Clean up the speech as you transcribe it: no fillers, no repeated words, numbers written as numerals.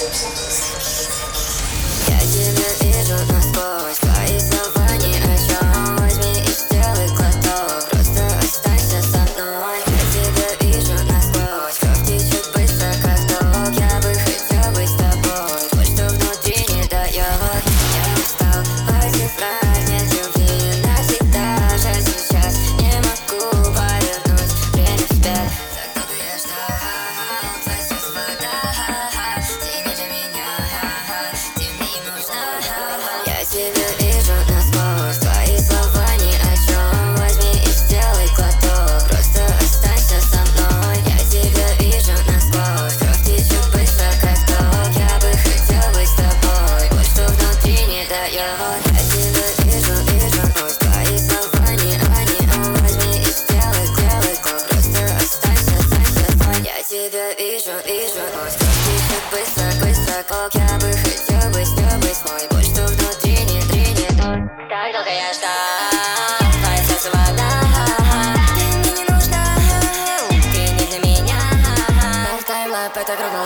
Я тебя вижу насквозь, твои слова ни о чем. Возьми и сделай глоток, просто останься со мной. Я тебя вижу насквозь, кровь течет быстро, как ток. Я бы хотел быть с тобой, вот что внутри не дает. Я устал от этих праздник любви навсегда. Жаль, сейчас не могу повернуть время вспять. Так долго я ждал, плачет вода. Ты не для меня, ты мне не нужна. Я тебя вижу насквозь, твои слова ни о чем. Возьми и сделай глоток, просто останься со мной. Я тебя вижу насквозь, кровь течет быстро, как ток. Я бы хотел быть с тобой, вот что внутри не дает. Я тебя вижу насквозь, твои слова ни о чем. Возьми и сделай глоток, просто останься со мной. Я тебя вижу насквозь, кровь течет быстро, как я бы хотел быть с тобой свой, вот что внутри не тот. Так долго я ждал, твои слезы вода. Ты мне не нужна, ты не для меня. Таймлэп, это кругом